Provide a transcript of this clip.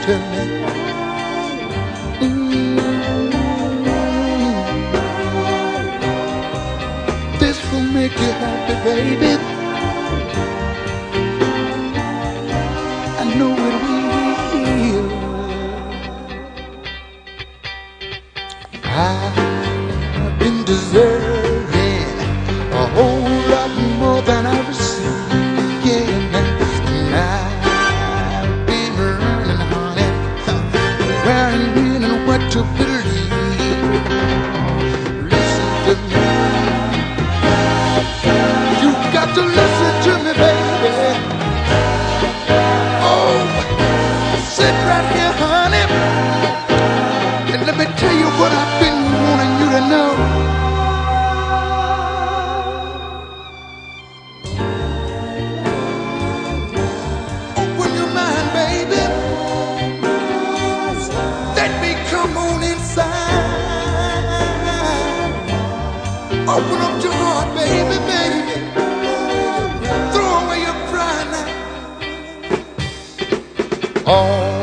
to me. This will make you happy, baby. I know it will. I've been deserving a whole lot more than I received. Yeah, and I've been running, honey, where and when and what to believe. Listen to me. You got to listen to me, baby. Oh, sit right here, honey, and let me tell you what I've been wanting you to know. Open your mind, baby. Let me come on inside. Open up your heart, baby, baby. Throw away your pride now. Oh.